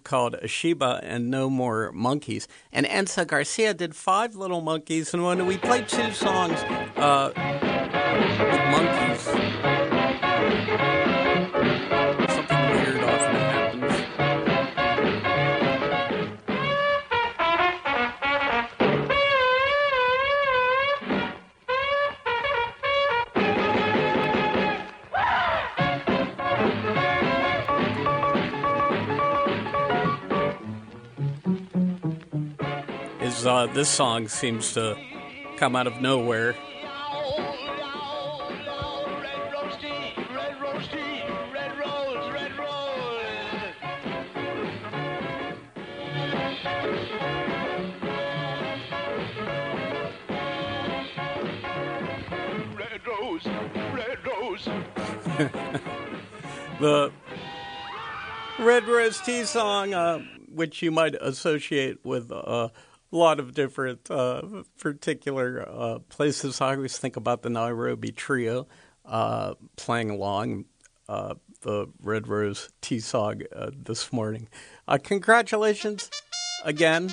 called Sheba and No More Monkeys. And Enza Garcia did 5 Little Monkeys, and when we played 2 songs with monkeys, something weird often happens. This song seems to come out of nowhere. Red rose, red rose. The Red Rose Tea song, which you might associate with a lot of different particular places. I always think about the Nairobi Trio playing along the Red Rose Tea song this morning. Congratulations again.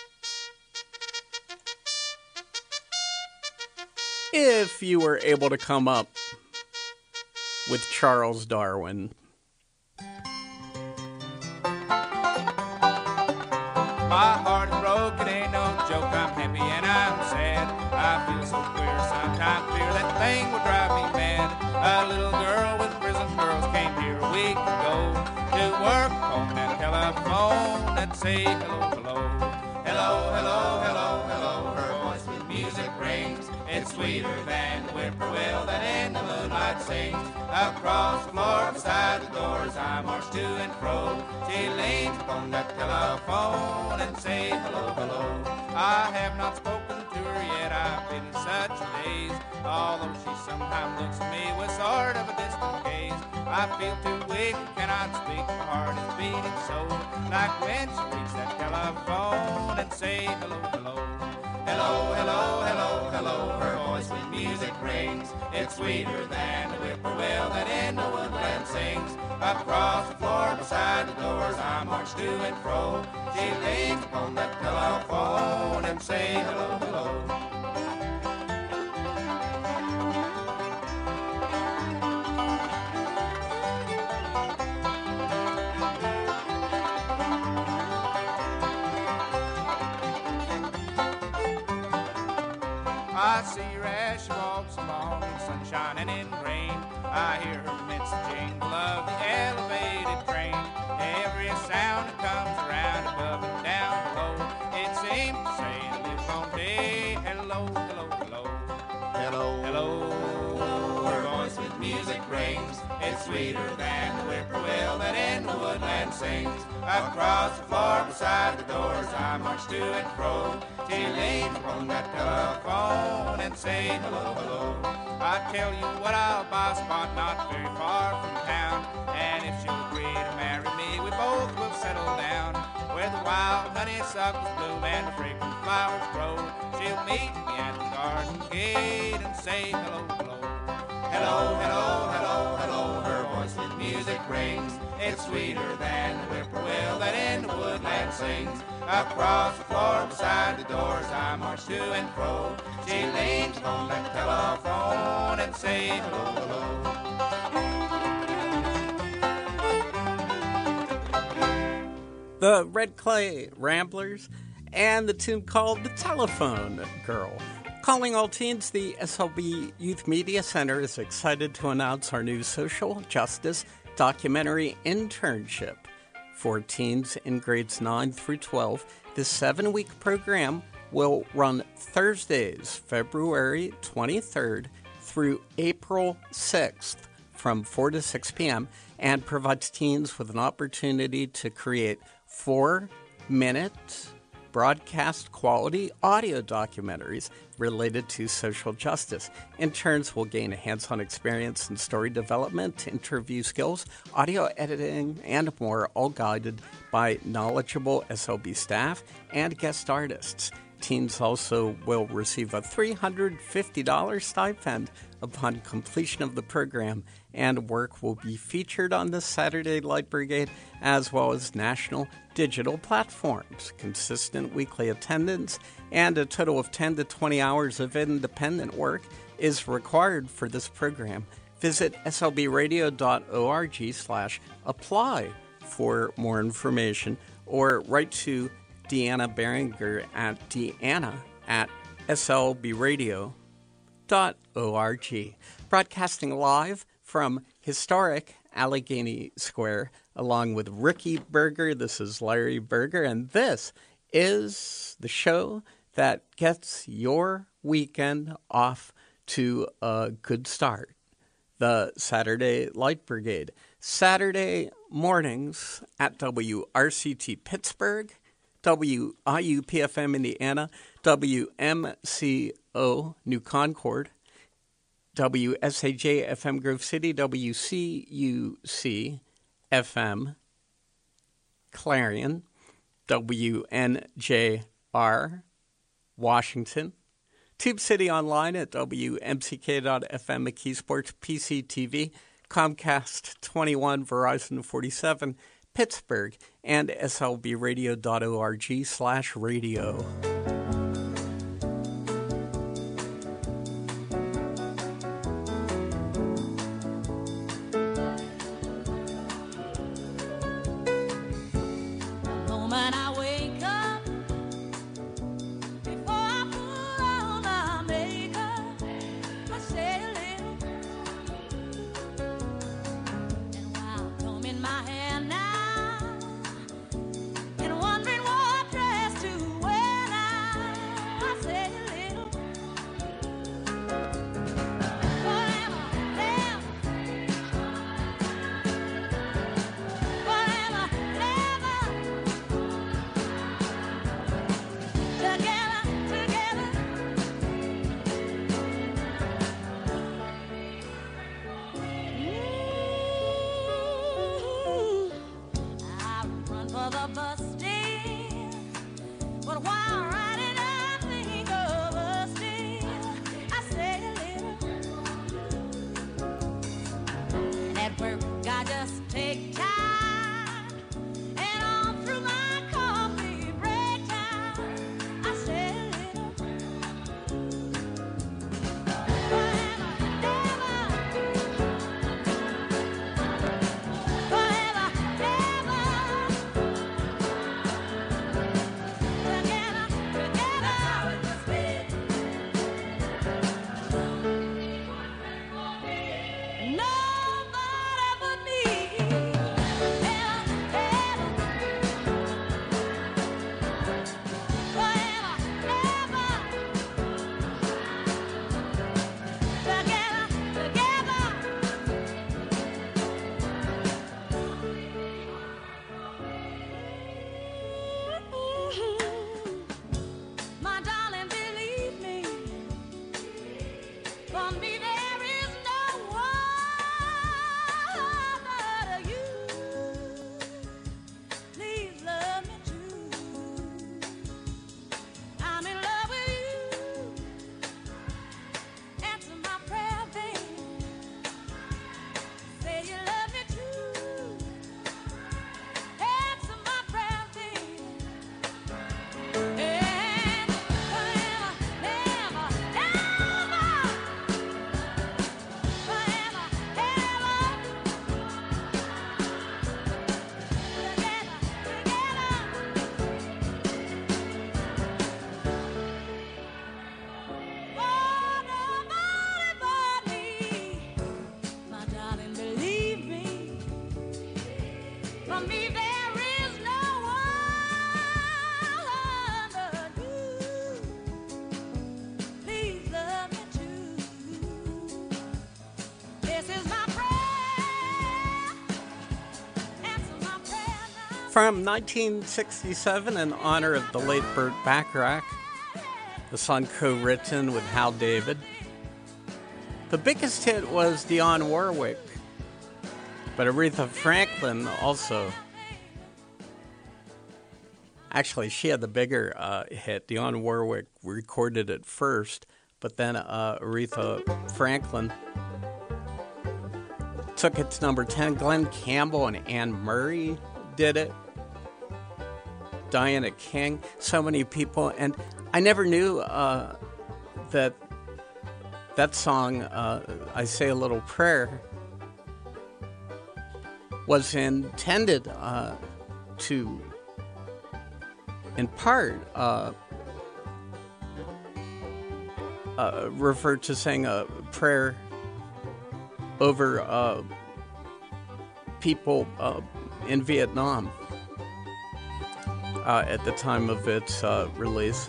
If you were able to come up with Charles Darwin. My heart is broken, ain't no joke, I'm happy and I'm sad. I feel so queer, sometimes fear that thing will drive me mad. A little girl with prison girls came here a week ago to work on that telephone and say hello, hello. Hello, hello, hello, hello, her voice with music rings. It's sweeter than the whippoorwill that in the moonlight sings. Across the floor beside the doors I march to and fro. She leans upon that telephone and say hello, hello. I have not spoken to her yet, I've been in such a daze. Although she sometimes looks at me with sort of a distant gaze. I feel too weak, cannot speak, my heart is beating so. Like when she reaches that telephone and say hello, hello. Hello, hello, hello, hello, her voice with music rings. It's sweeter than the whippoorwill that in the woodland sings. Across the floor beside the doors I march to and fro. She leans upon that telephone and say hello, hello. I see her as she walks along in sunshine and in rain. I hear her midst the jingle of the elevated train. Every sound that comes around above and down below, it seems to say in a live day, hello, hello, hello. Hello, hello, her voice with music rings. It's sweeter than the whippoorwill that in the woodland sings. Across the floor beside the doors I march to and fro. She leans upon that telephone and say hello, hello. I tell you what, I'll buy a spot not very far from town. And if she'll agree to marry me, we both will settle down. Where the wild honeysuckles bloom and the fragrant flowers grow. She'll meet me at the garden gate and say hello, hello. Hello, hello, hello, hello, her voice with music rings. It's sweeter than the whippoorwill that in the woodland sings. Across the floor beside the doors I march to and fro. She leans on that telephone and say hello, hello. The Red Clay Ramblers and the tune called The Telephone Girl. Calling all teens, the SLB Youth Media Center is excited to announce our new social justice documentary internship for teens in grades 9 through 12. This 7-week program will run Thursdays, February 23rd through April 6th from 4 to 6 p.m. and provides teens with an opportunity to create 4-minute broadcast quality audio documentaries related to social justice. Interns will gain a hands-on experience in story development, interview skills, audio editing, and more, all guided by knowledgeable SLB staff and guest artists. Teens also will receive a $350 stipend upon completion of the program, and work will be featured on the Saturday Light Brigade as well as national digital platforms. Consistent weekly attendance and a total of 10 to 20 hours of independent work is required for this program. Visit slbradio.org/apply for more information, or write to Deanna Beringer at deanna@slbradio.org. Broadcasting live from historic Allegheny Square, along with Ricky Berger. This is Larry Berger, and this is the show that gets your weekend off to a good start. The Saturday Light Brigade. Saturday mornings at WRCT Pittsburgh, WIUPFM Indiana, WMCO New Concord, WSAJ FM Grove City, WCUC FM Clarion, WNJR Washington, Tube City Online at WMCK.FM, McKeesports, PCTV, Comcast 21, Verizon 47, Pittsburgh, and slbradio.org/radio. From 1967, in honor of the late Burt Bacharach, the song co-written with Hal David. The biggest hit was Dionne Warwick, but Aretha Franklin also Actually, she had the bigger hit. Dionne Warwick recorded it first, but then Aretha Franklin took it to number 10. Glenn Campbell and Anne Murray did it. Diana King, so many people. And I never knew that song, I Say a Little Prayer, was intended to, in part, refer to saying a prayer over people in Vietnam at the time of its release.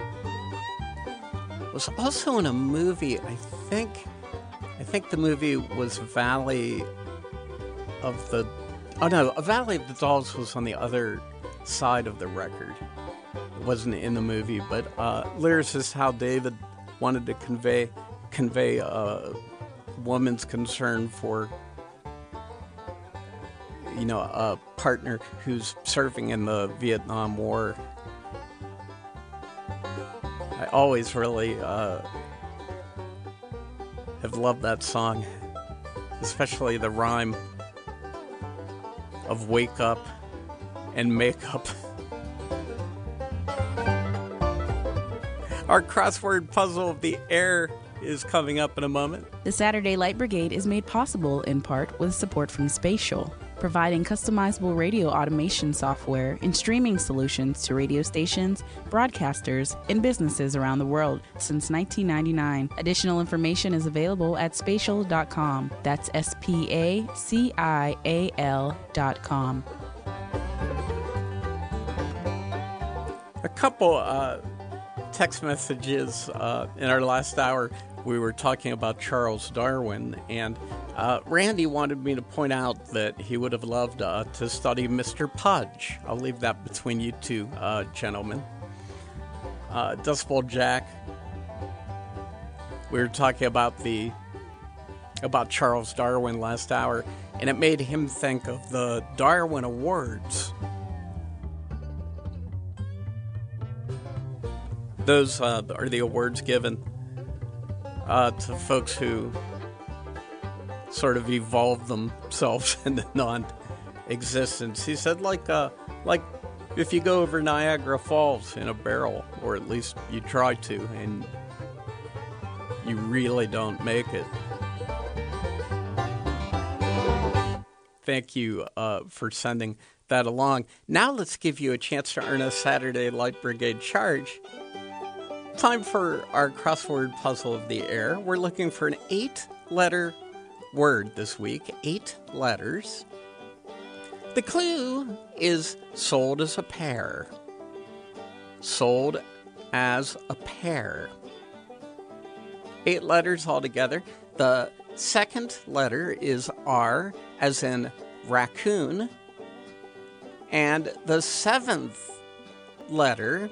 It was also in a movie, I think the movie was Valley of the... Oh no, Valley of the Dolls was on the other side of the record. It wasn't in the movie, but lyricist Hal David wanted to convey a woman's concern for, a partner who's serving in the Vietnam War. I always really have loved that song, especially the rhyme of wake up and make up. Our crossword puzzle of the air is coming up in a moment. The Saturday Light Brigade is made possible in part with support from Spatial, providing customizable radio automation software and streaming solutions to radio stations, broadcasters, and businesses around the world since 1999. Additional information is available at spatial.com. That's SPACIAL.com. A couple text messages in our last hour. We were talking about Charles Darwin, and Randy wanted me to point out that he would have loved to study Mr. Pudge. I'll leave that between you two gentlemen. Dustbowl Jack, we were talking about Charles Darwin last hour, and it made him think of the Darwin Awards. Those are the awards given to folks who sort of evolved themselves into non-existence. He said, like if you go over Niagara Falls in a barrel, or at least you try to, and you really don't make it. Thank you for sending that along. Now let's give you a chance to earn a Saturday Light Brigade charge. Time for our crossword puzzle of the air. We're looking for an 8-letter word this week. 8 letters. The clue is sold as a pair. Sold as a pair. 8 letters altogether. The second letter is R, as in raccoon. And the 7th letter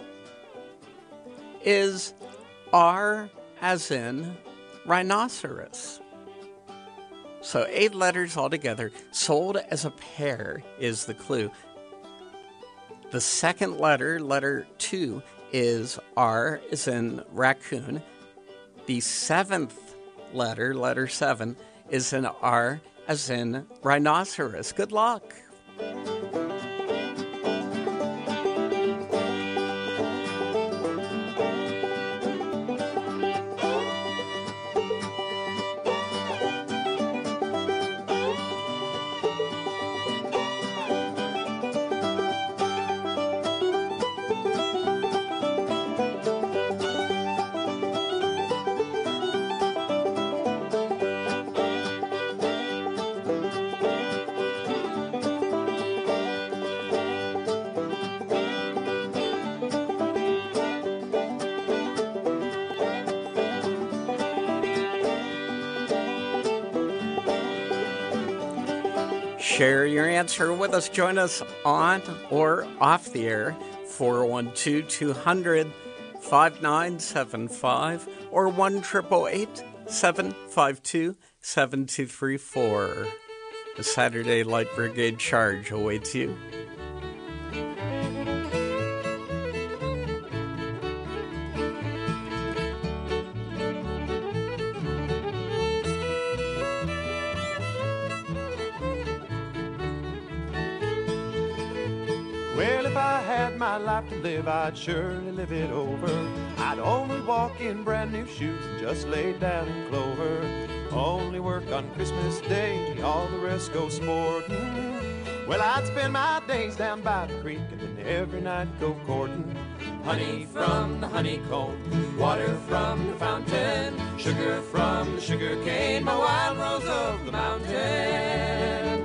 is R, as in rhinoceros. So 8 letters altogether, sold as a pair, is the clue. The second letter, letter 2, is R, as in raccoon. The 7th letter, letter 7, is an R, as in rhinoceros. Good luck. Share your answer with us. Join us on or off the air, 412-200-5975 or 1-888-752-7234. The Saturday Light Brigade charge awaits you. Well, if I had my life to live, I'd surely live it over. I'd only walk in brand new shoes and just lay down in clover. Only work on Christmas Day, all the rest go sporting. Well, I'd spend my days down by the creek and then every night go courting. Honey from the honeycomb, water from the fountain, sugar from the sugar cane, my wild rose of the mountain.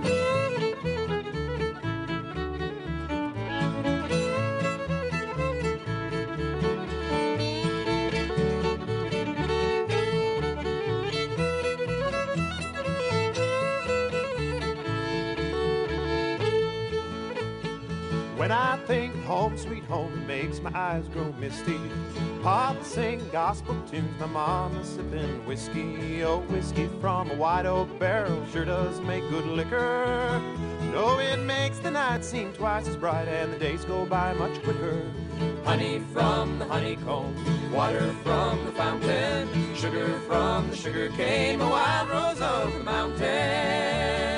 When I think home, sweet home, it makes my eyes grow misty. Papa sing gospel tunes, my mama sipping whiskey. Oh, whiskey from a white oak barrel sure does make good liquor. No, it makes the night seem twice as bright and the days go by much quicker. Honey from the honeycomb, water from the fountain, sugar from the sugar cane, my wild rose of the mountain.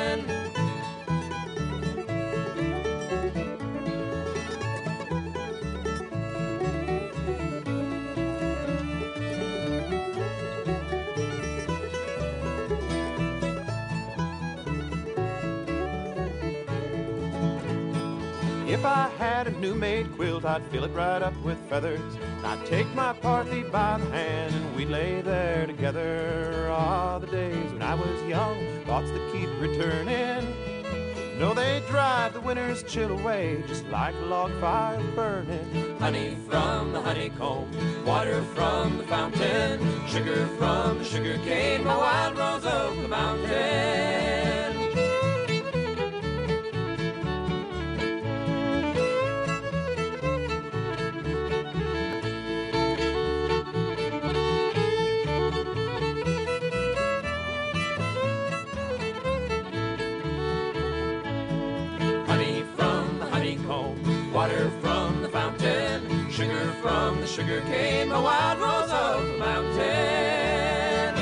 If I had a new-made quilt, I'd fill it right up with feathers. I'd take my parthy by the hand and we'd lay there together. Ah, the days when I was young, thoughts that keep returning. No, they drive the winter's chill away, just like a log fire burning. Honey from the honeycomb, water from the fountain, sugar from the sugar cane, my wild rose of the mountain. Water from the fountain, sugar from the sugar cane, my wild rose of the mountain.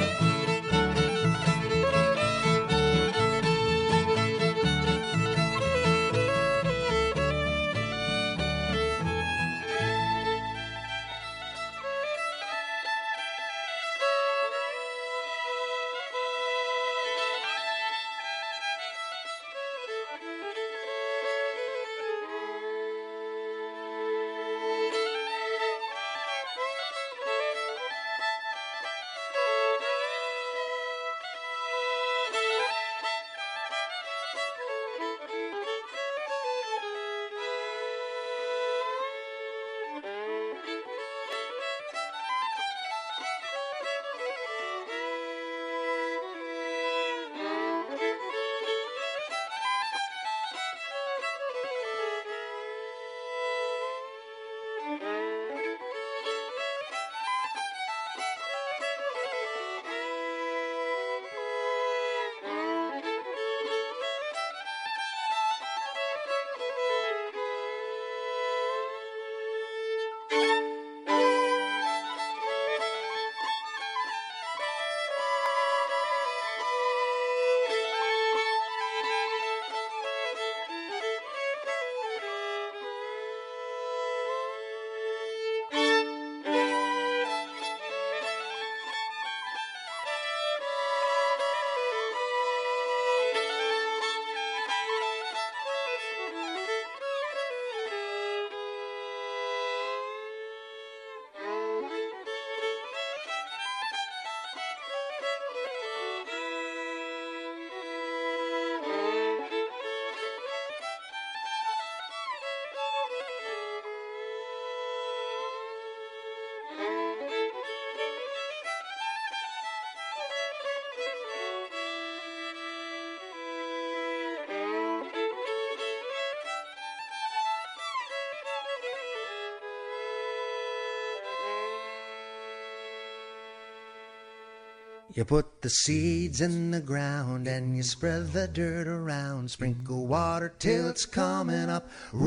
You put the seeds in the ground and you spread the dirt around. Sprinkle water till it's coming up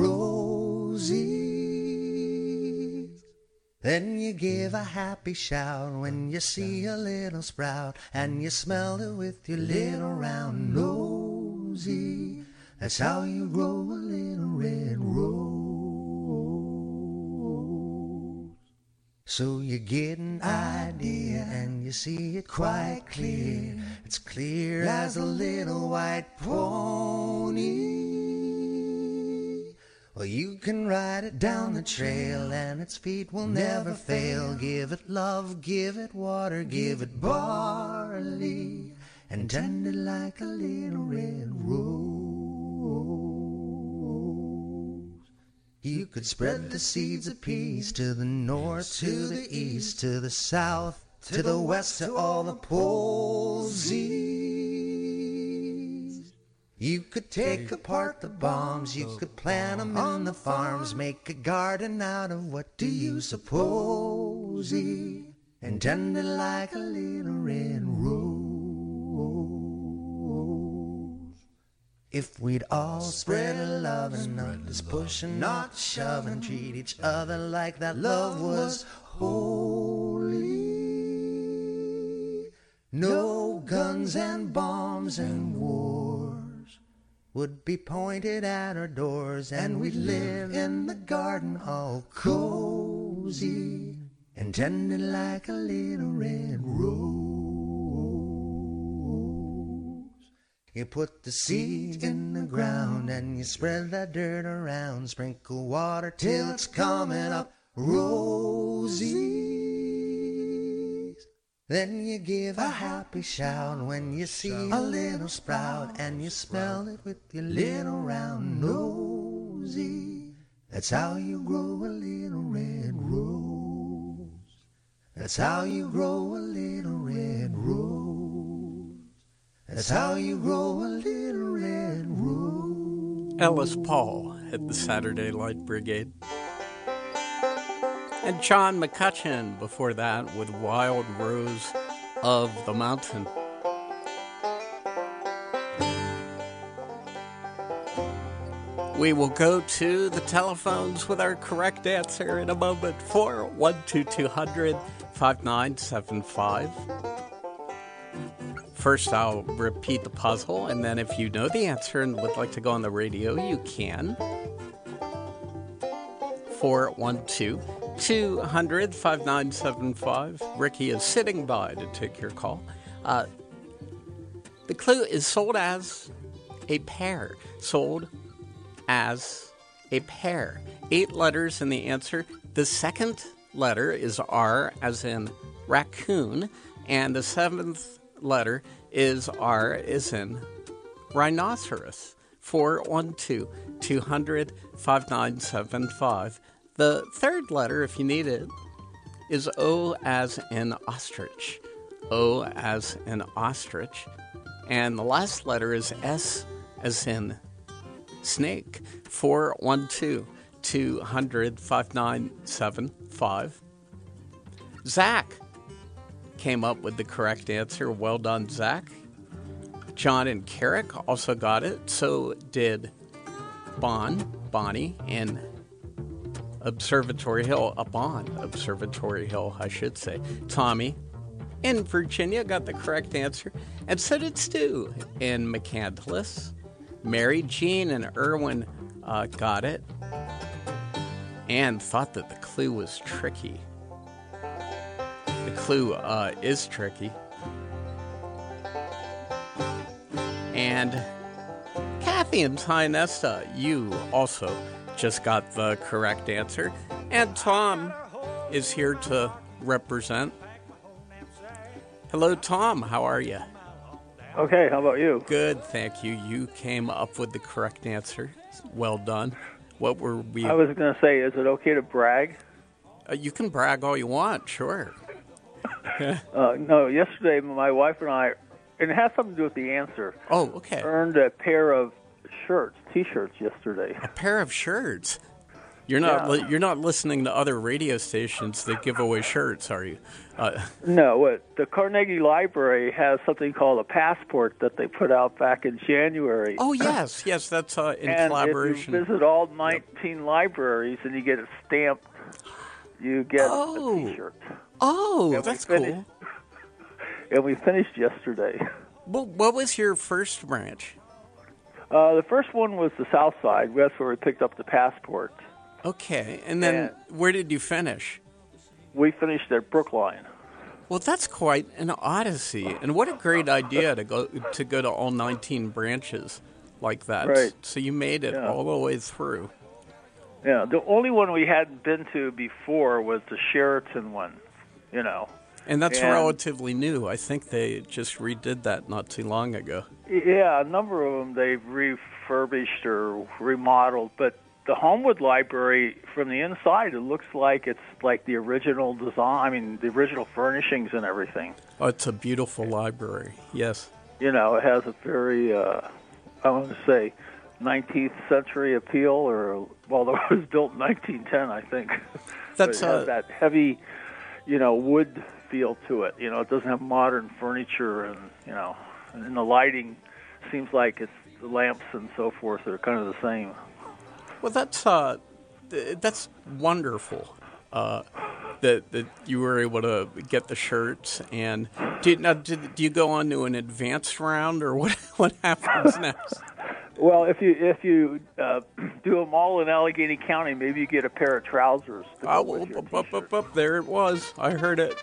rosy. Then you give a happy shout when you see a little sprout and you smell it with your little round nosy. That's how you grow a little red rose. So you get an idea and you see it quite clear. It's clear as a little white pony. Well, you can ride it down the trail and its feet will never fail. Give it love, give it water, give it barley, and tend it like a little red rose. You could spread the seeds of peace to the north, to the east, to the south, to the west, to all the posies. You could take apart the bombs, you could plant them in the farms, make a garden out of what do you suppose? And tend it like a little red rose. If we'd all spread a love and not just push and not shove and treat each other like that love was holy, no guns and bombs and wars would be pointed at our doors, and we'd live in the garden all cozy and tended like a little red rose. You put the seed in the ground and you spread that dirt around, sprinkle water till it's coming up rosies. Then you give a happy shout when you see a little sprout and you smell it with your little round nosy. That's how you grow a little red rose. That's how you grow a little red rose. That's how you grow a little red rose. Ellis Paul at the Saturday Light Brigade. And John McCutcheon before that with Wild Rose of the Mountain. We will go to the telephones with our correct answer in a moment. 412-200-5975. First, I'll repeat the puzzle, and then if you know the answer and would like to go on the radio, you can. 412-200-5975. Ricky is sitting by to take your call. The clue is sold as a pair. Sold as a pair. 8 letters in the answer. The second letter is R, as in raccoon, and the 7th letter is R, as in rhinoceros. 412-200-5975. The third letter, if you need it, is O as in ostrich. O as in ostrich. And the last letter is S as in snake. 412-200-5975. Zach came up with the correct answer. Well done, Zach. John and Carrick also got it. So did Bonnie, in Observatory Hill. Observatory Hill, I should say. Tommy in Virginia got the correct answer. And so did Stu in McCandless. Mary Jean and Irwin got it. And thought that the clue was tricky. The clue is tricky. And Kathy and Tynesta, you also just got the correct answer. And Tom is here to represent. Hello, Tom. How are you? Okay, how about you? Good, thank you. You came up with the correct answer. Well done. What were we... I was going to say, is it okay to brag? You can brag all you want, sure. No, yesterday my wife and I, and it has something to do with the answer. Oh, okay. Earned a pair of shirts, T-shirts yesterday. A pair of shirts? You're not listening to other radio stations that give away shirts, are you? No, the Carnegie Library has something called a passport that they put out back in January. Oh, yes, that's in and collaboration. If you visit all 19 libraries and you get it stamped, you get a T-shirt. Oh, that's cool. And we finished yesterday. Well, what was your first branch? The first one was the South Side. That's where we picked up the passport. Okay, and then where did you finish? we finished at Brookline. Well, that's quite an odyssey, and what a great idea to go to all 19 branches like that. Right. So you made it all the way through. Yeah, the only one we hadn't been to before was the Sheraton one, you know. And that's relatively new. I think they just redid that not too long ago. Yeah, a number of them they've refurbished or remodeled, but the Homewood Library, from the inside, it looks like it's like the original design, I mean, the original furnishings and everything. Oh, it's a beautiful library, yes. You know, it has a very, I want to say, 19th century appeal, or, well, it was built in 1910, I think. That's it has that heavy, you know, wood feel to it. You know, it doesn't have modern furniture, and, you know, and the lighting seems like it's the lamps and so forth are kind of the same. Well, that's wonderful that you were able to get the shirts. And do you go on to an advanced round, or what happens next? Well, if you do them all in Allegheny County, maybe you get a pair of trousers. Up, there it was. I heard it.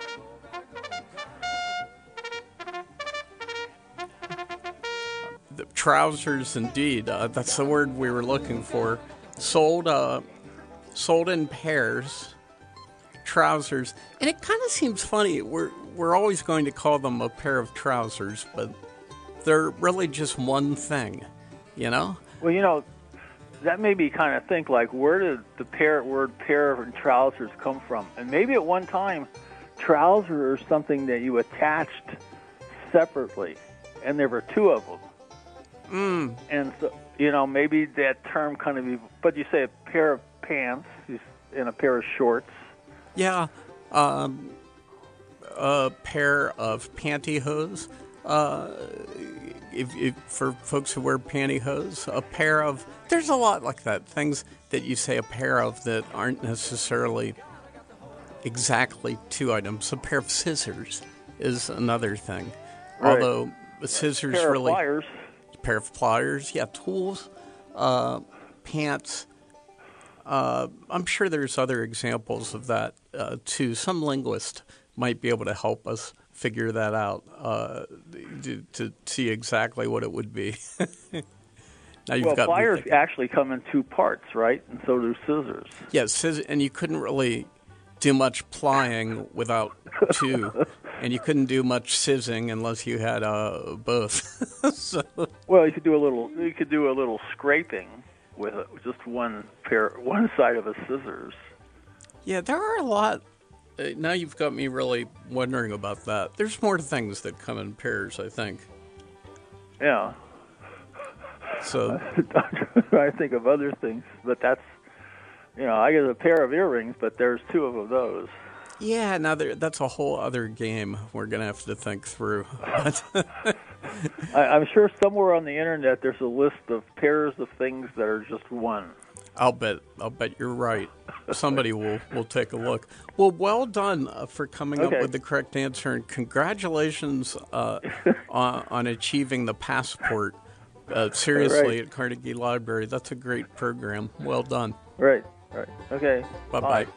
The trousers, indeed. That's the word we were looking for. Sold in pairs. Trousers, and it kind of seems funny. We're always going to call them a pair of trousers, but they're really just one thing, you know. Well, you know, that made me kind of think, like, where did the word pair and trousers come from? And maybe at one time, trousers are something that you attached separately, and there were two of them. And so, you know, maybe that term kind of, but you say a pair of pants and a pair of shorts. Yeah, a pair of pantyhose. If for folks who wear pantyhose, a pair of. There's a lot like that. Things that you say a pair of that aren't necessarily exactly two items. A pair of scissors is another thing. Right. Although scissors pair really. Of pliers. Pair of pliers, yeah, tools, pants. I'm sure there's other examples of that too. Some linguist might be able to help us figure that out to see exactly what it would be. Now you've got pliers actually come in two parts, right? And so do scissors. Yes, and you couldn't really do much plying without two. And you couldn't do much sizzing unless you had both. So. Well, you could do a little scraping with just one side of a scissors. Yeah, there are a lot. Now you've got me really wondering about that. There's more things that come in pairs, I think. Yeah. So I think of other things, but that's, you know, I get a pair of earrings, but there's two of those. Yeah, now that's a whole other game we're going to have to think through. I'm sure somewhere on the internet there's a list of pairs of things that are just one. I'll bet you're right. Somebody will take a look. Well, well done for coming up with the correct answer, and congratulations on achieving the passport. Seriously, at Carnegie Library. That's a great program. Well done. Right. Okay. Bye-bye.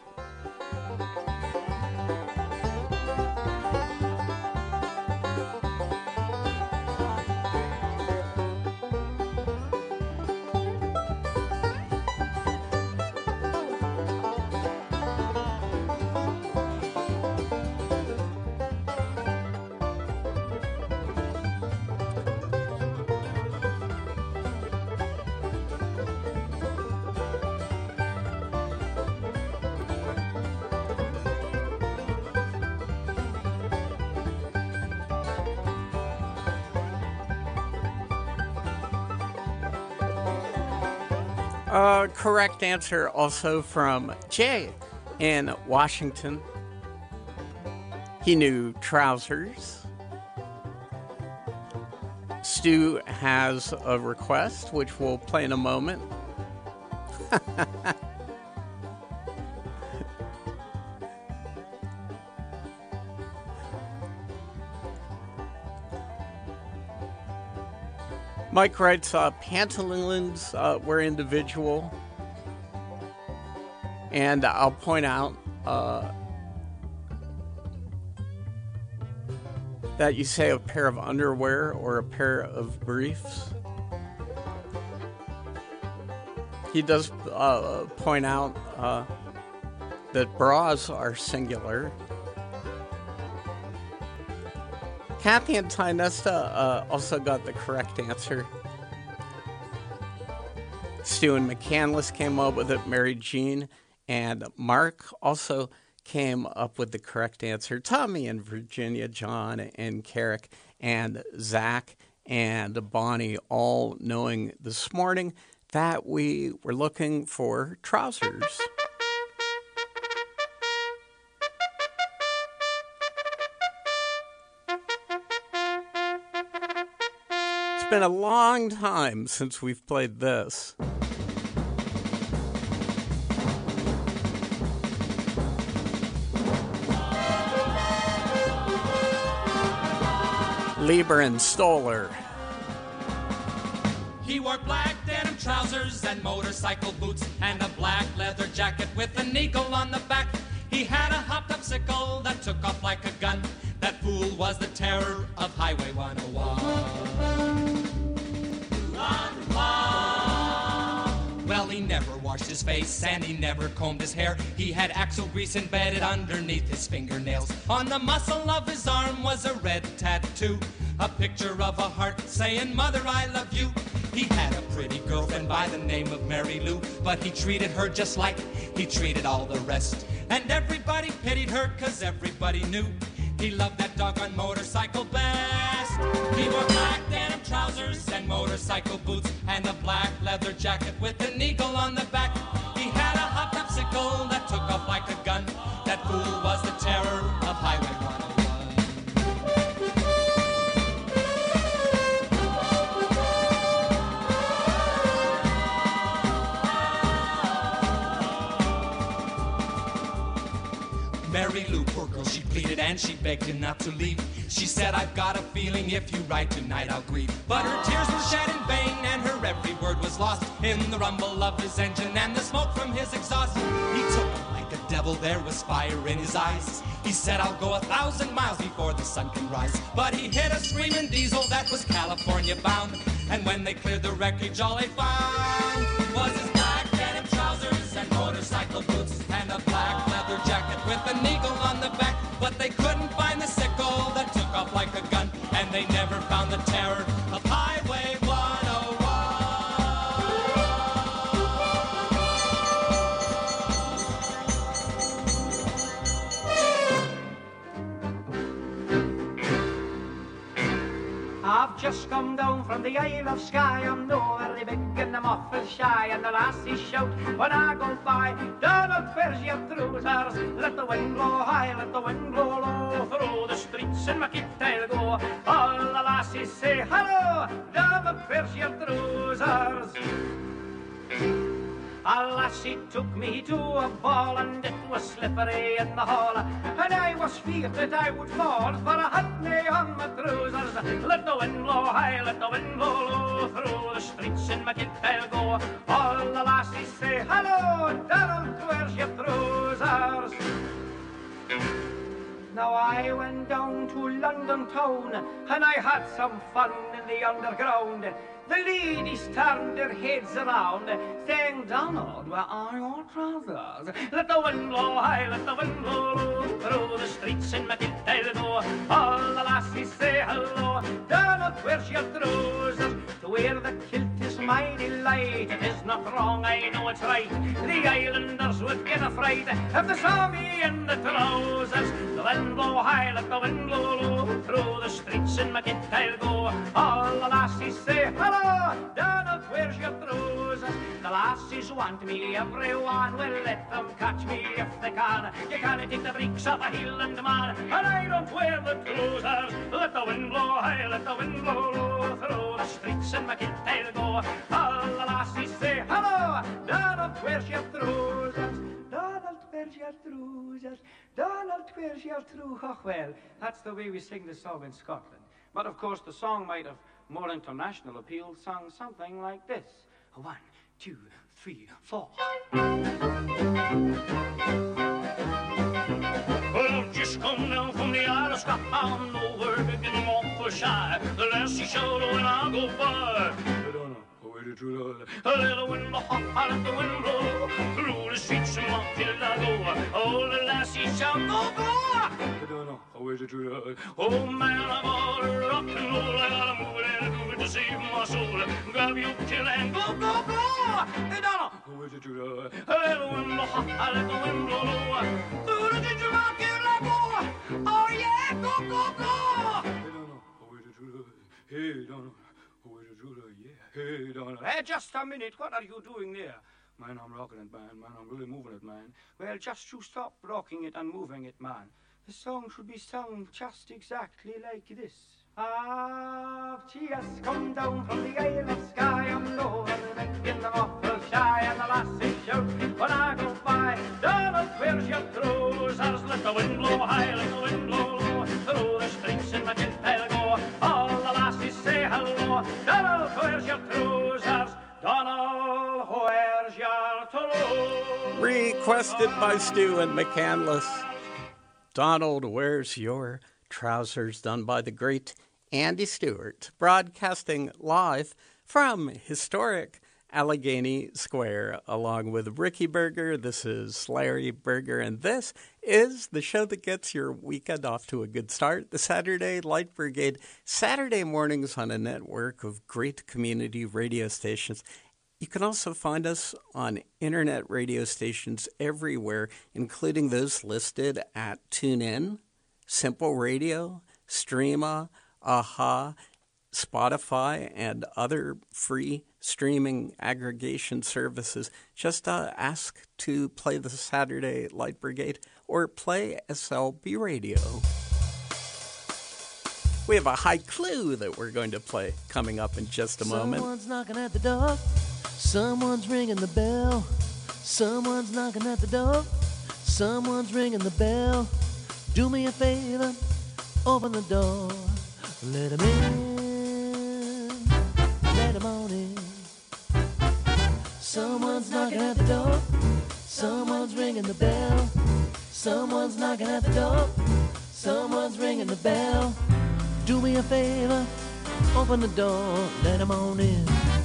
Correct answer also from Jay in Washington. He knew trousers. Stu has a request, which we'll play in a moment. Mike writes, pantaloons were individual. And I'll point out that you say a pair of underwear or a pair of briefs. He does point out that bras are singular. Kathy and Tynesta also got the correct answer. Stu and McCandless came up with it, Mary Jean, and Mark also came up with the correct answer. Tommy and Virginia, John and Carrick, and Zach and Bonnie all knowing this morning that we were looking for trousers. It's been a long time since we've played this. Lieber and Stoller. He wore black denim trousers and motorcycle boots and a black leather jacket with an eagle on the back. He had a hopped-up sickle that took off like a gun. That fool was the terror of Highway 101. Well, he never washed his face and he never combed his hair. He had axle grease embedded underneath his fingernails. On the muscle of his arm was a red tattoo, a picture of a heart saying, "Mother, I love you." He had a pretty girlfriend by the name of Mary Lou, but he treated her just like he treated all the rest. And everybody pitied her, 'cause everybody knew he loved that doggone motorcycle best. He wore black denim trousers and motorcycle boots and a black leather jacket with an eagle on the back. He had a hopped-up sickle that took off like a gun. That fool was the terror of Highway 101. Mary Lou, poor girl, she pleaded and she begged him not to leave. She said, "I've got a feeling if you ride tonight I'll grieve." But her tears were shed in vain and her every word was lost in the rumble of his engine and the smoke from his exhaust. He took him like a devil, there was fire in his eyes. He said, "I'll go 1,000 miles before the sun can rise." But he hit a screaming diesel that was California bound. And when they cleared the wreckage, all they found was his black denim trousers and motorcycle boots and a black leather jacket with an eagle on the back. But they couldn't find the sickle that took off like a gun, and they never found the terror of Highway 101. I've just come down from the Isle of Skye. I'm no very big and I'm awful shy, and the lassies shout when I go by, "Donald, where's your trousers? Let the wind blow high, let the wind blow low. Through the streets in my kit I'll go." All the lassies say, "Hello, Donald, where's your trousers?" A lassie took me to a ball and it was slippery in the hall, and I was feared that I would fall, for I had me on my trousers. Let the wind blow high, let the wind blow low. Through the streets in my kit I'll go. All the lassies say, "Hello, Donald, where's your trousers?" Now I went down to London town and I had some fun in the underground. The ladies turned their heads around, saying, "Donald, where are your trousers? Let the wind blow high, let the wind blow low. Through the streets in my kit I'll go." All the lassies say, "Hello, Donald, where's your trousers?" To wear the kilt is my delight. It is not wrong, I know it's right. The islanders would get a fright if they saw me in the trousers. The wind blow high, let the wind blow low. Through the streets in my kit I'll go. All the lassies say, "Hello, Donald, where's your trousers?" The lassies want me, everyone will let them catch me if they can. You can't take the breeks off a Highland man, and I don't wear the trousers. Let the wind blow high, let the wind blow low. Through the streets in my kit I'll go. All the lassies say, "Hello, Donald, where's your trousers? Donald, where's your trousers? Donald, where's your trousers?" Oh, well, that's the way we sing the song in Scotland. But of course the song might have more international appeal, sung something like this. 1, 2, 3, 4. Well, I've just come down from the Isle of Skye. I'm nowhere big and so shy. The lassie shout when I go by. A little wind blow, I let the wind blow through the streets of Montpelier. Oh, the lassie shout, go, go. Oh man, I'm all rock and roll. I gotta move it and groove it to save my soul. Grab your kill and go, go, go. Hey, Donna. A little wind blow, I let the wind blow low through the streets of Montpelier. Oh yeah, go, go, go. Hey, Donna. Hey, Donna. Hey, just a minute. What are you doing there? Man, I'm rocking it, man. Man, I'm really moving it, man. Well, just you stop rocking it and moving it, man. The song should be sung just exactly like this. Ah, she has come down from the Isle of Skye. I'm low on the neck in the muffle shy, and the lassie shout when I go by. Donald, where's your trousers? Let the wind blow high, let the wind blow low. Through the streets in my tent I'll go. All the lassies say hello. Donald, where's your trousers? Donald, where's your trousers? Requested by Stu and McCandless. Donald, where's your trousers? Done by the great Andy Stewart, broadcasting live from historic Allegheny Square, along with Ricky Berger. This is Larry Berger, and this is the show that gets your weekend off to a good start. The Saturday Light Brigade, Saturday mornings on a network of great community radio stations. You can also find us on internet radio stations everywhere, including those listed at TuneIn, Simple Radio, Streama, Aha, Spotify, and other free streaming aggregation services. Just ask to play the Saturday Light Brigade or play SLB Radio. We have a high clue that we're going to play coming up in just a moment. Someone's knocking at the door. Someone's ringing the bell. Someone's knocking at the door. Someone's ringing the bell. Do me a favor, open the door. Let him in. Let him on in. Someone's knocking at the door. Someone's ringing the bell. Someone's knocking at the door. Someone's ringing the bell. Do me a favor, open the door. Let him on in.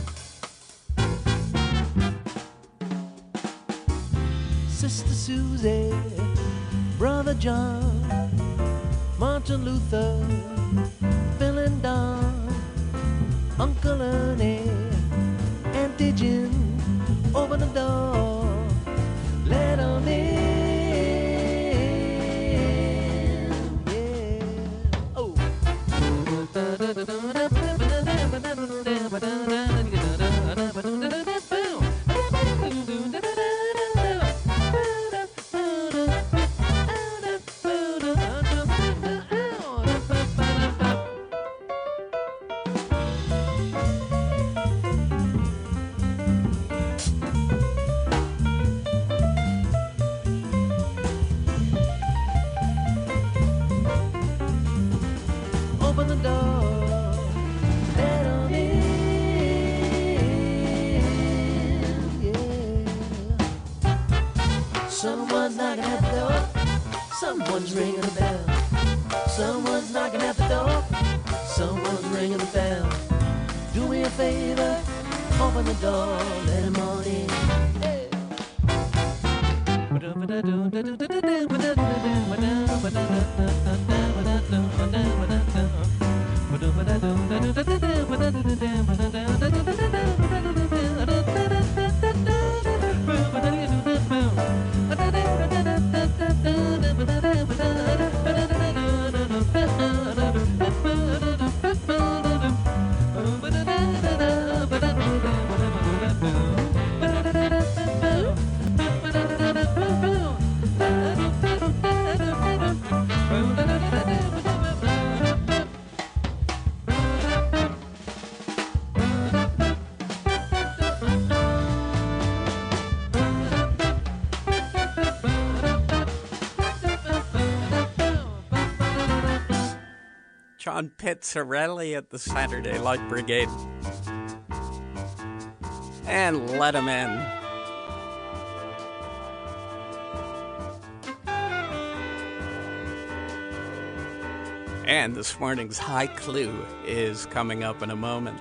Sister Susie, Brother John, Martin Luther, Phil and Don, Uncle Ernie, Auntie Jim, open the door, let 'em in, yeah. Oh. Someone's ringing the bell. Someone's knocking at the door. Someone's ringing the bell. Do me a favor, open the door, let him on in. Hey. John Pizzarelli at the Saturday Light Brigade. And let him in. And this morning's High Clue is coming up in a moment.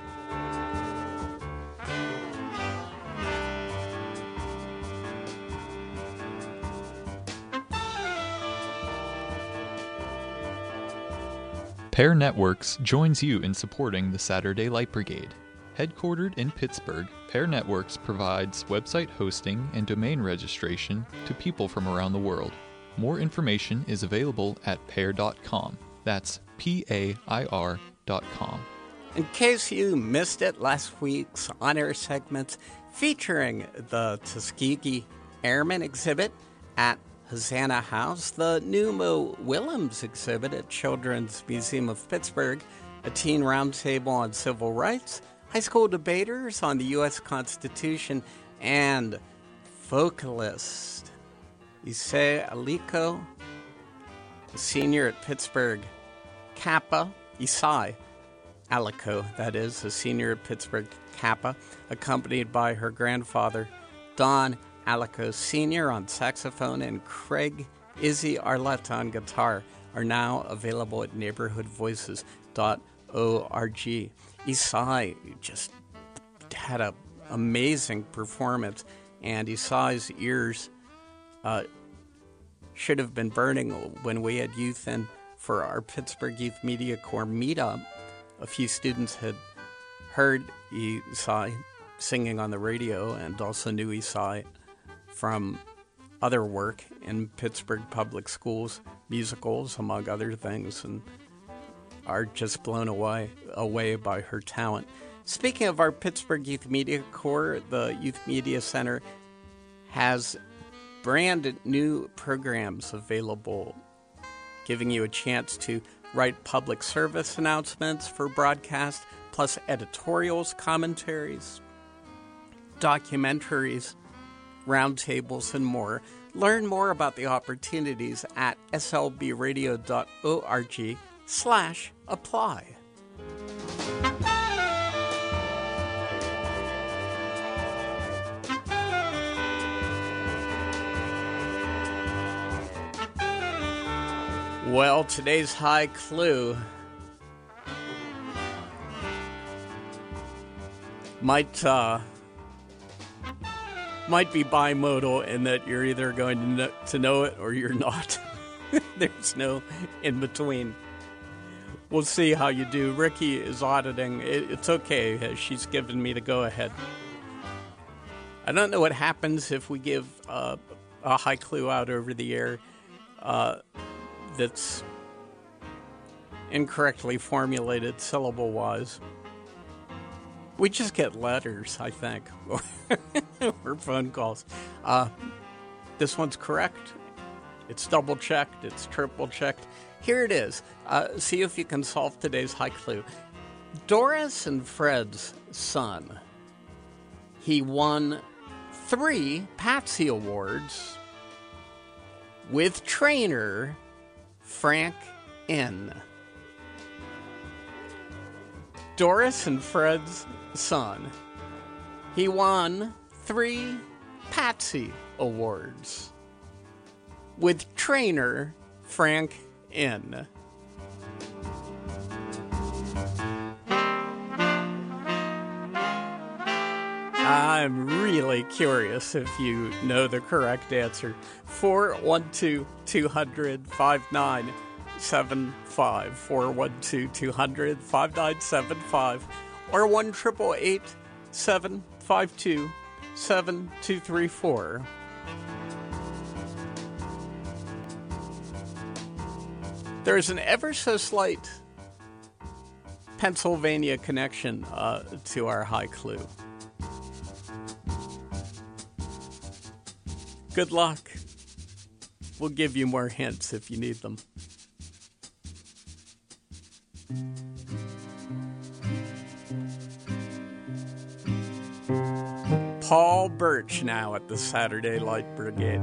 Pair Networks joins you in supporting the Saturday Light Brigade. Headquartered in Pittsburgh, Pair Networks provides website hosting and domain registration to people from around the world. More information is available at pair.com. That's PAIR.com. In case you missed it, last week's on-air segments featuring the Tuskegee Airmen exhibit at Hosanna House, the new Mo Willems exhibit at Children's Museum of Pittsburgh, a teen roundtable on civil rights, high school debaters on the U.S. Constitution, and vocalist Issei Aliko, a senior at Pittsburgh Kappa, Issei Aliko, that is, a senior at Pittsburgh Kappa, accompanied by her grandfather, Don Aliko Sr. on saxophone and Craig Izzy Arletta on guitar, are now available at neighborhoodvoices.org. Issei just had an amazing performance, and Issei's ears should have been burning when we had youth in for our Pittsburgh Youth Media Corps meetup. A few students had heard Issei singing on the radio and also knew Issei from other work in Pittsburgh public schools, musicals, among other things, and are just blown away by her talent. Speaking of our Pittsburgh Youth Media Corps, the Youth Media Center has brand new programs available, giving you a chance to write public service announcements for broadcast, plus editorials, commentaries, documentaries, roundtables, and more. Learn more about the opportunities at slbradio.org/apply. Well, today's High Clue might be bimodal in that you're either going to know it or you're not. There's no in between. We'll see how you do. Ricky is auditing. It's okay. She's given me the go-ahead. I don't know what happens if we give a High Clue out over the air that's incorrectly formulated syllable-wise. We just get letters, I think, or phone calls. This one's correct. It's double-checked. It's triple-checked. Here it is. See if you can solve today's High Clue. Doris and Fred's son. He won 3 Patsy Awards with trainer Frank N. Doris and Fred's son. He won 3 Patsy Awards with trainer Frank N. I'm really curious if you know the correct answer. 412-200-5975. 412-200-5975. Or 1-888-752-7234. There's an ever so slight Pennsylvania connection to our High Clue. Good luck. We'll give you more hints if you need them. Paul Birch now at the Saturday Light Brigade.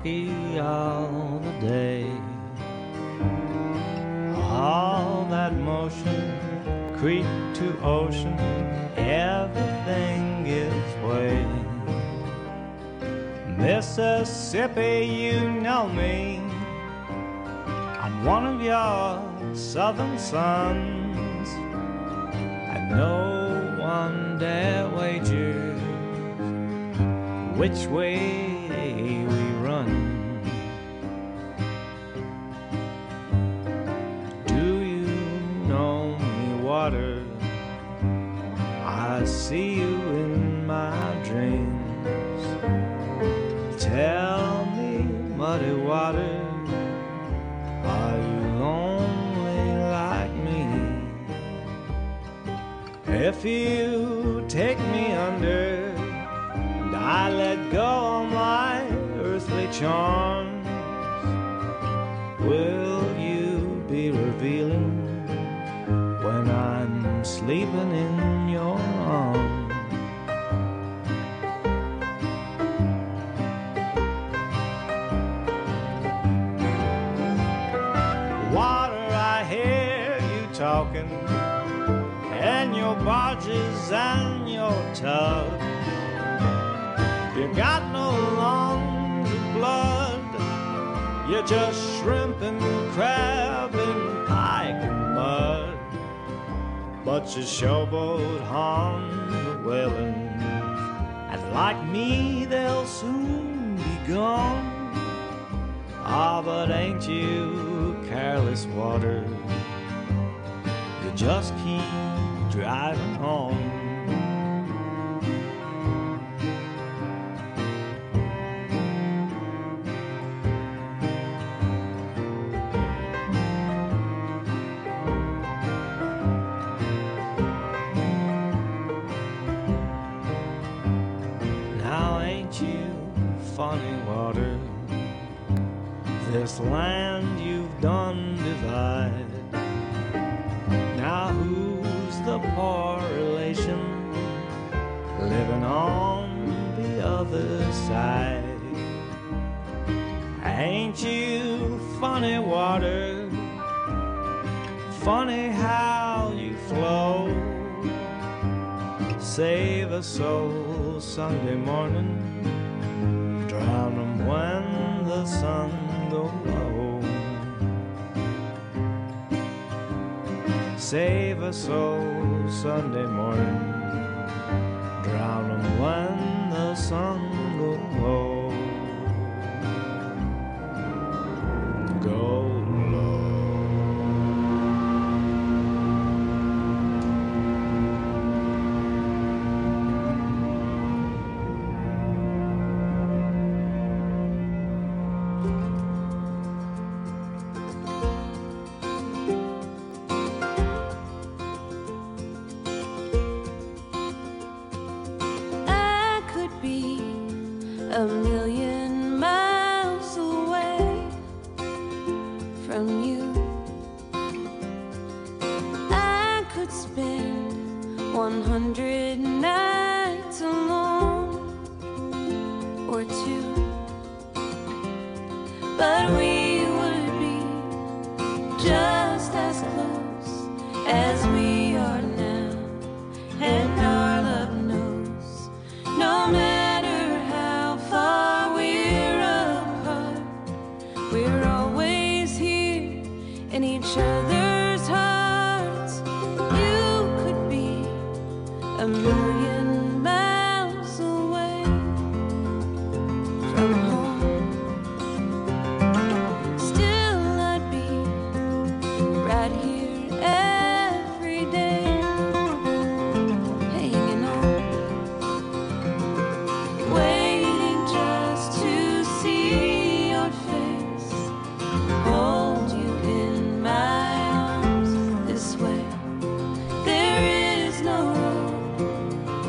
rocky all the day. All that motion, creek to ocean, everything gives way. Mississippi, you know me, I'm one of your southern sons, and no one dare wager which way we run. Do you know me, water? I see you in my dreams. Tell me, muddy water, are you lonely like me? If you take me under and I let go of my earthly charms, will you be revealing when I'm sleeping in your arms? Talking, and your barges and your tug. You got no lungs of blood, you're just shrimp and crab and pike and mud. But your showboat on the whaling, and like me they'll soon be gone. Ah, but ain't you careless, water? Just keep driving on. Now ain't you funny, water? This land you've done divide. Now who's the poor relation living on the other side? Ain't you funny, water? Funny how you flow. Save a soul Sunday morning, drown 'em when the sun goes low. Save a soul Sunday morning, drown 'em when the sun goes low. Go low. A million miles away from you, I could spend 100 nights alone or two, but we would be just as close as we are now, and our love knows no matter in each other's hearts. You could be a million miles away from home. Still I'd be right here every day, hanging on, waiting just to see your face, hold you in my arms this way. There is no road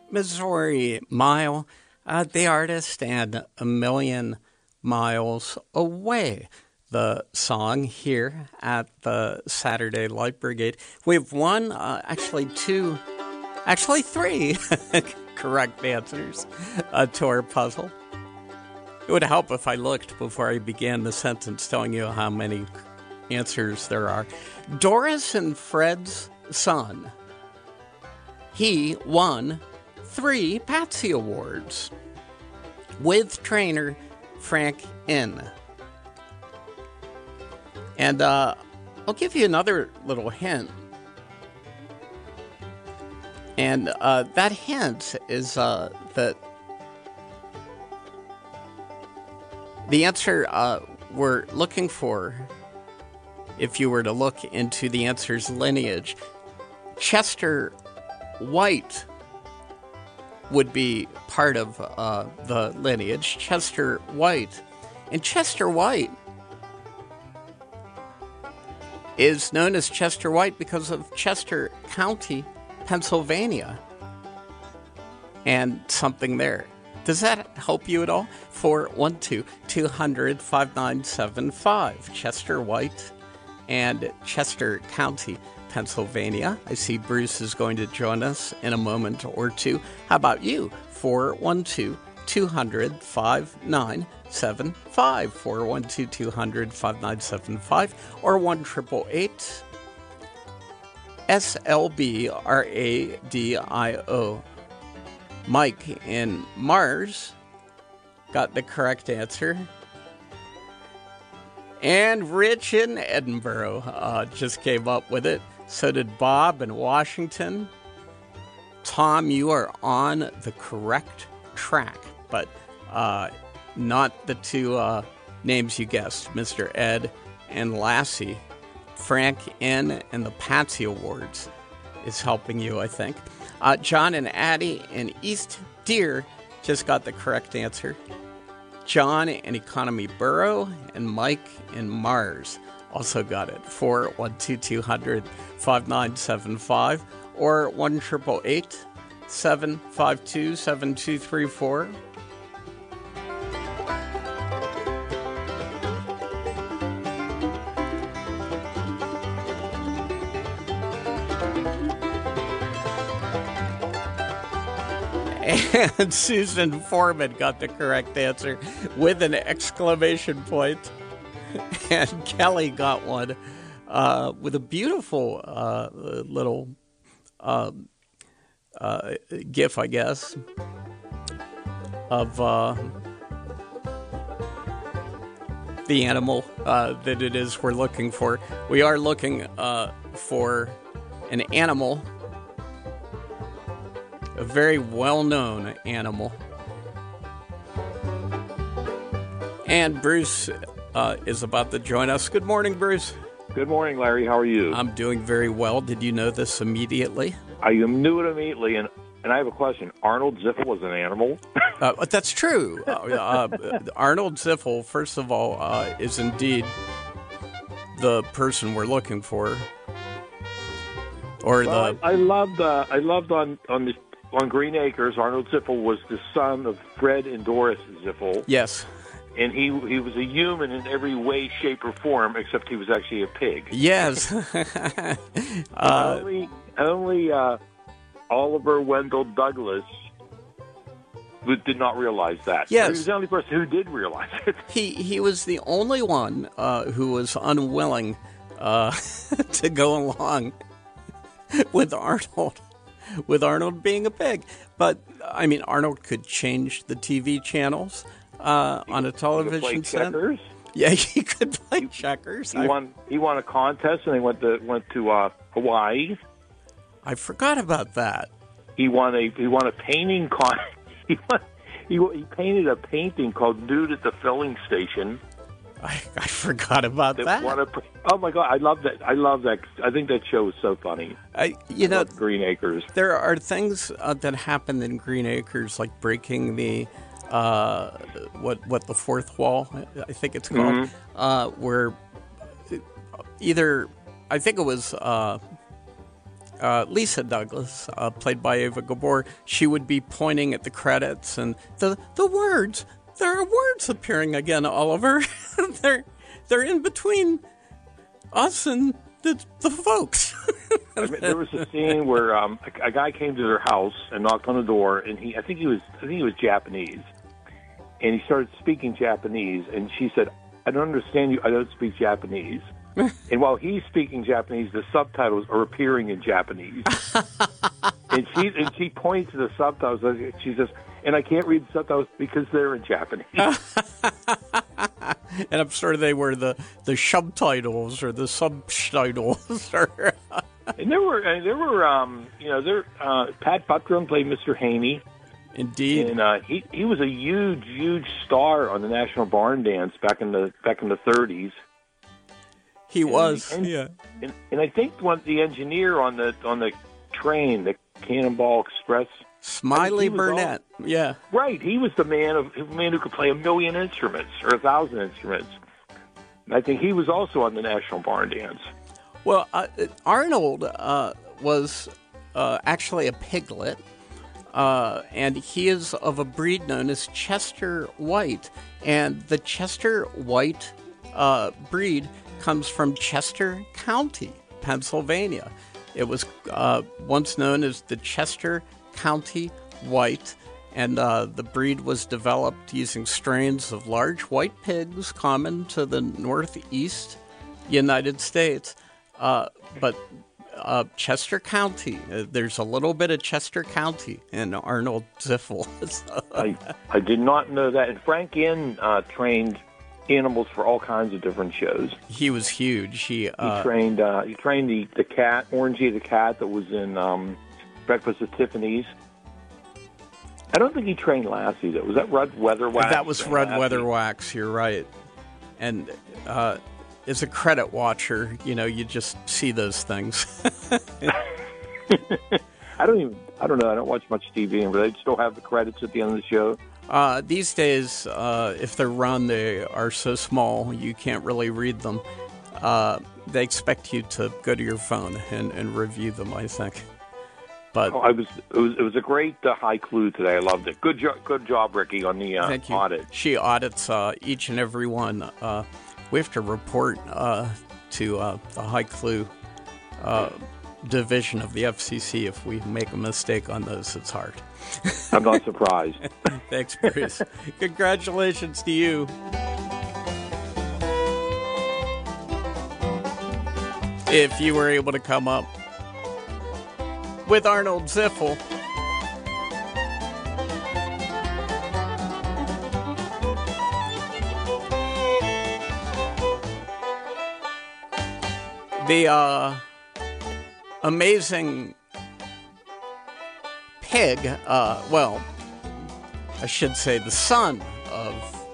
Missouri Mile, the artist, and A Million Miles Away. The song here at the Saturday Light Brigade. We have one, three correct answers to our puzzle. It would help if I looked before I began the sentence telling you how many answers there are. Doris and Fred's son. He won 3 Patsy Awards with trainer Frank Inn. And I'll give you another little hint. And that hint is that the answer we're looking for, if you were to look into the answer's lineage, Chester White would be part of the lineage. Chester White. And Chester White is known as Chester White because of Chester County, Pennsylvania, and something there. Does that help you at all? 412-200-5975. Chester White and Chester County, Pennsylvania. I see Bruce is going to join us in a moment or two. How about you? 412-200-5975. 412-200-5975 or 1-888 SLB-RADIO. Mike in Mars got the correct answer. And Rich in Edinburgh just came up with it. So did Bob in Washington. Tom, you are on the correct track, but not the two names you guessed, Mr. Ed and Lassie. Frank N. and the Patsy Awards is helping you, I think. John and Addie in East Deer just got the correct answer. John in Economy Borough and Mike in Mars also got it. 412-200-5975 or 1-888-752-7234. And Susan Foreman got the correct answer with an exclamation point. And Kelly got one with a beautiful little GIF, I guess, of the animal that it is we're looking for. We are looking for an animal, a very well-known animal. And Bruce is about to join us. Good morning, Bruce. Good morning, Larry. How are you? I'm doing very well. Did you know this immediately? I knew it immediately, and I have a question. Arnold Ziffel was an animal? That's true. Arnold Ziffel, first of all, is indeed the person we're looking for. Or well, I loved on Green Acres. Arnold Ziffel was the son of Fred and Doris Ziffel. Yes. And he was a human in every way, shape, or form, except he was actually a pig. Yes. only Oliver Wendell Douglas did not realize that. Yes. He was the only person who did realize it. He was the only one who was unwilling to go along with Arnold being a pig. But, I mean, Arnold could change the TV channels on a television set. Checkers. Yeah, he could play checkers. He won a contest, and he went to Hawaii. I forgot about that. He won a painting he painted a painting called "Nude at the Filling Station." I forgot about that. Oh my God, I love that. I think that show is so funny. I love Green Acres. There are things that happen in Green Acres, like breaking the what the fourth wall, I think it's called, where either I think it was Lisa Douglas, played by Ava Gabor, she would be pointing at the credits and the words. There are words appearing again, Oliver. they're in between us and the folks. There was a scene where a guy came to their house and knocked on the door, and I think he was Japanese, and he started speaking Japanese, and she said, "I don't understand you. I don't speak Japanese." And while he's speaking Japanese, the subtitles are appearing in Japanese. and she points to the subtitles. She says, "And I can't read the subtitles because they're in Japanese." And I'm sure they were the subtitles or the subtitles. And there were Pat Buttram played Mr. Haney. Indeed, and he was a huge star on the National Barn Dance back in the 30s. He was, yeah. And I think the engineer on the train, the Cannonball Express, Smiley Burnett, yeah, right. He was the man who could play 1,000,000 instruments or 1,000 instruments. And I think he was also on the National Barn Dance. Well, Arnold was actually a piglet, and he is of a breed known as Chester White, and the Chester White breed comes from Chester County, Pennsylvania. It was once known as the Chester County White, and the breed was developed using strains of large white pigs common to the Northeast United States. But Chester County, there's a little bit of Chester County in Arnold Ziffel. I did not know that. And Frank Inn trained animals for all kinds of different shows. He was huge. He trained the cat, Orangey the cat that was in Breakfast at Tiffany's. I don't think he trained Lassie, though. Was that Rudd Weatherwax? That was Rudd Weatherwax, you're right. And as a credit watcher, you just see those things. I don't know. I don't watch much TV, but they still have the credits at the end of the show. These days, if they're run, they are so small you can't really read them. They expect you to go to your phone and review them, I think. But it was a great high clue today. I loved it. Good job, Ricky, on the audit. She audits each and every one. We have to report to the high clue division of the FCC if we make a mistake on those. It's hard. I'm not surprised. Thanks, Bruce. Congratulations to you. If you were able to come up with Arnold Ziffel. The amazing pig, well, I should say the son of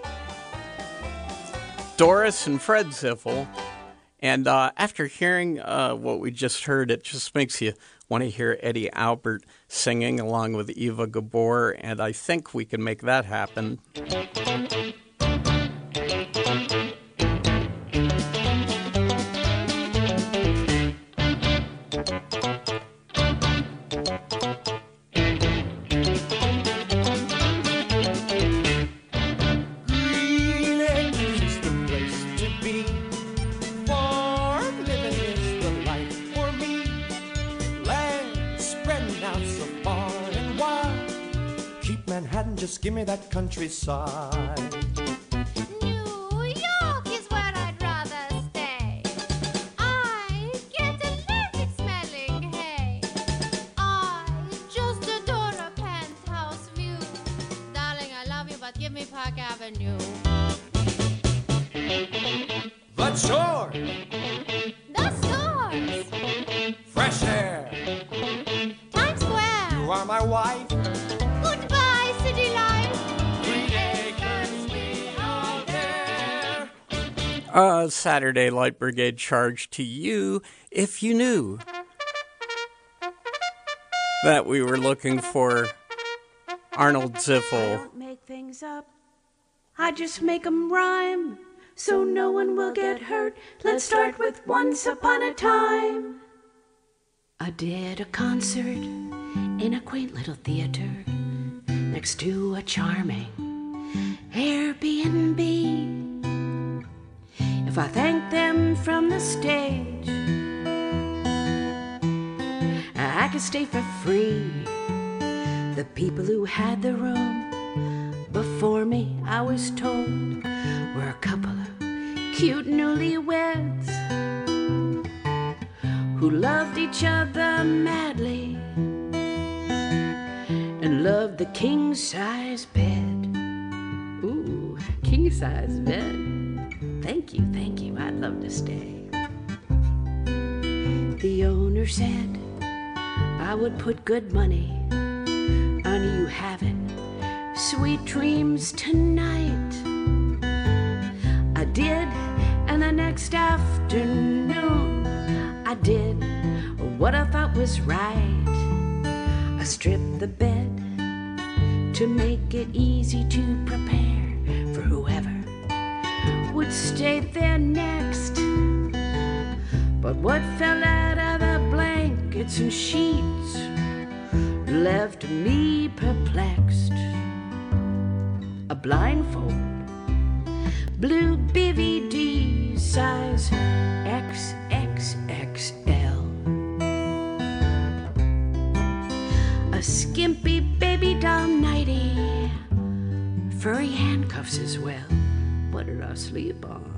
Doris and Fred Ziffel. And after hearing what we just heard, it just makes you want to hear Eddie Albert singing along with Eva Gabor, and I think we can make that happen. Just give me that countryside. New York is where I'd rather stay. I get allergic smelling hay. I just adore a penthouse view. Darling, I love you, but give me Park Avenue. The shore. The stores. Fresh air. Times Square. You are my wife. City life. 3 acres we are there. Saturday Light Brigade charge to you if you knew that we were looking for Arnold Ziffel. I don't make things up. I just make them rhyme so no one will get hurt. Let's start with Once Upon a Time. I did a concert in a quaint little theater next to a charming Airbnb. If I thank them from the stage, I could stay for free. The people who had the room before me, I was told, were a couple of cute newlyweds who loved each other madly and loved the king-size bed. Ooh, king-size bed. Thank you, I'd love to stay. The owner said I would put good money on you having sweet dreams tonight. I did, and the next afternoon I did what I thought was right. I stripped the bed to make it easy to prepare for whoever would stay there next. But what fell out of the blankets and sheets left me perplexed. A blindfold, blue BVD, size XXXL. A skimpy baby doll nightie, furry handcuffs as well. What did I sleep on?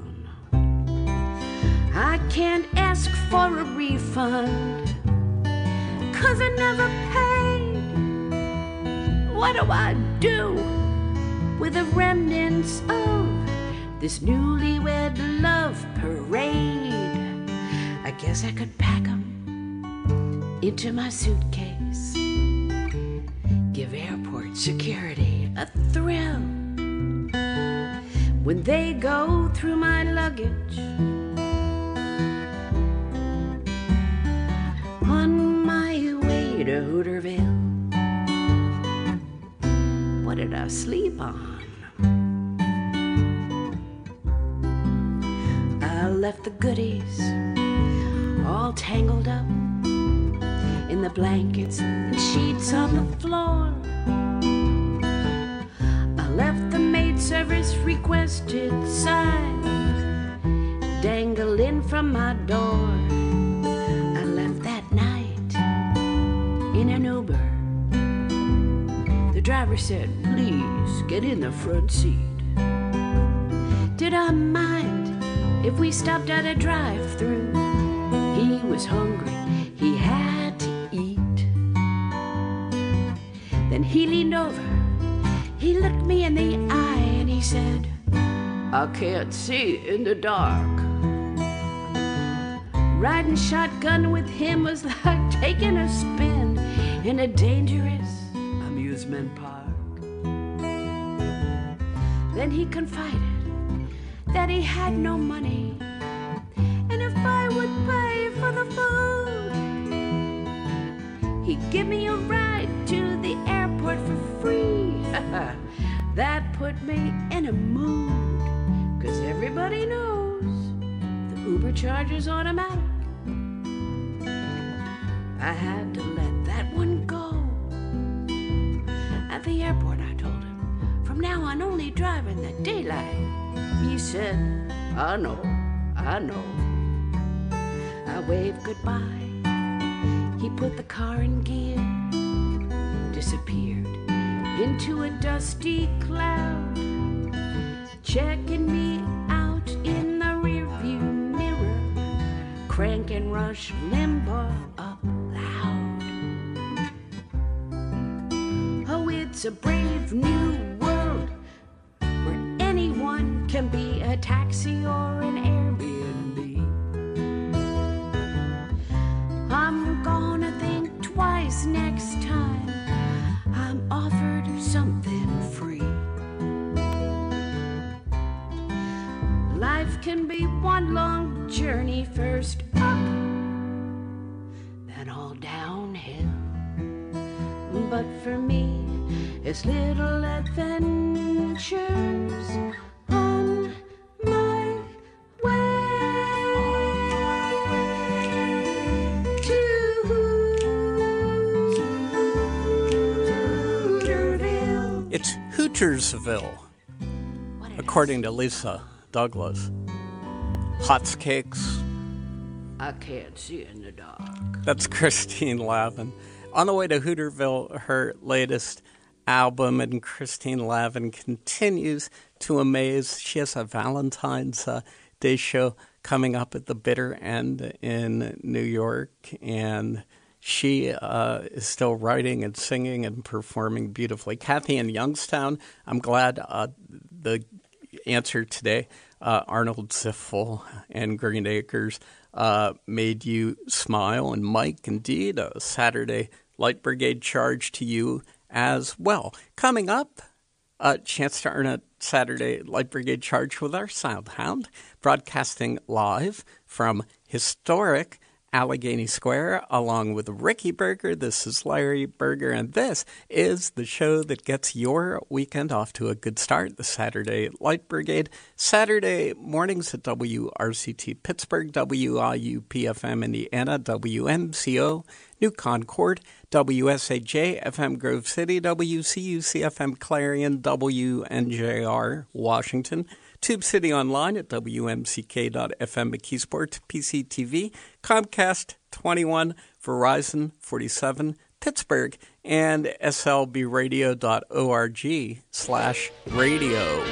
I can't ask for a refund, 'cause I never paid. What do I do with the remnants of this newlywed love parade? I guess I could pack them into my suitcase, give airport security a thrill when they go through my luggage. On my way to Hooterville, what did I sleep on? I left the goodies all tangled up in the blankets and sheets on the floor. I left the maid service requested sign dangling from my door. I left that night in an Uber. The driver said, "Please get in the front seat." Did I mind if we stopped at a drive-thru? He was hungry, he had to eat. Then he leaned over, he looked me in the eye and he said, "I can't see in the dark." Riding shotgun with him was like taking a spin in a dangerous amusement park. Then he confided that he had no money, and if I would pay for the food, he'd give me a ride to the airport for free. That put me in a mood, 'cause everybody knows the Uber charge is automatic. I had to let that one go. At the airport I told him, from now on only drive in the daylight. He said, I know. I waved goodbye. He put the car in gear, disappeared into a dusty cloud, checking me out in the rearview mirror, crank and rush Limbaugh up loud. Oh, it's a brave new world where anyone can be a taxi or an Airbnb. I'm gonna think twice next time I'm offered something free. Life can be one long journey, first up, then all downhill. But for me, it's little adventures on my way to Hootersville, according to Lisa Douglas. Hot's Cakes. I can't see in the dark. That's Christine Lavin. On the way to Hooterville, her latest album, and Christine Lavin continues to amaze. She has a Valentine's Day show coming up at the bitter end in New York, and she is still writing and singing and performing beautifully. Kathy in Youngstown, I'm glad the answer today, Arnold Ziffel and Green Acres, made you smile. And Mike, indeed, a Saturday Light Brigade charge to you as well. Coming up, a chance to earn a Saturday Light Brigade charge with our Sound Hound, broadcasting live from historic Allegheny Square, along with Ricky Berger. This is Larry Berger, and this is the show that gets your weekend off to a good start, the Saturday Light Brigade. Saturday mornings at WRCT Pittsburgh, WIUP-FM Indiana, WMCO New Concord, WSAJ FM Grove City, WCUC-FM Clarion, WNJR Washington, Tube City Online at WMCK.FM McKeesport, PCTV, Comcast 21, Verizon 47, Pittsburgh, and slbradio.org/radio.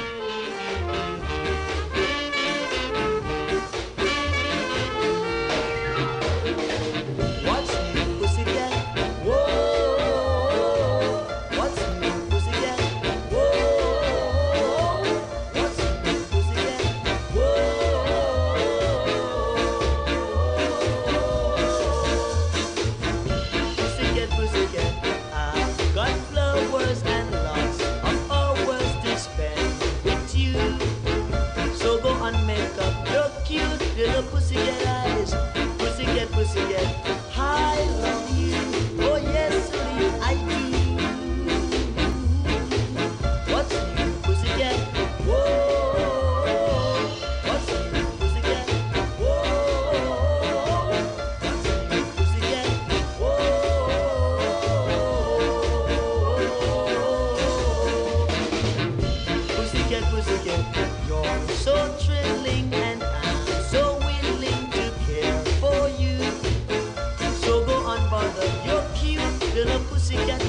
Pussycat,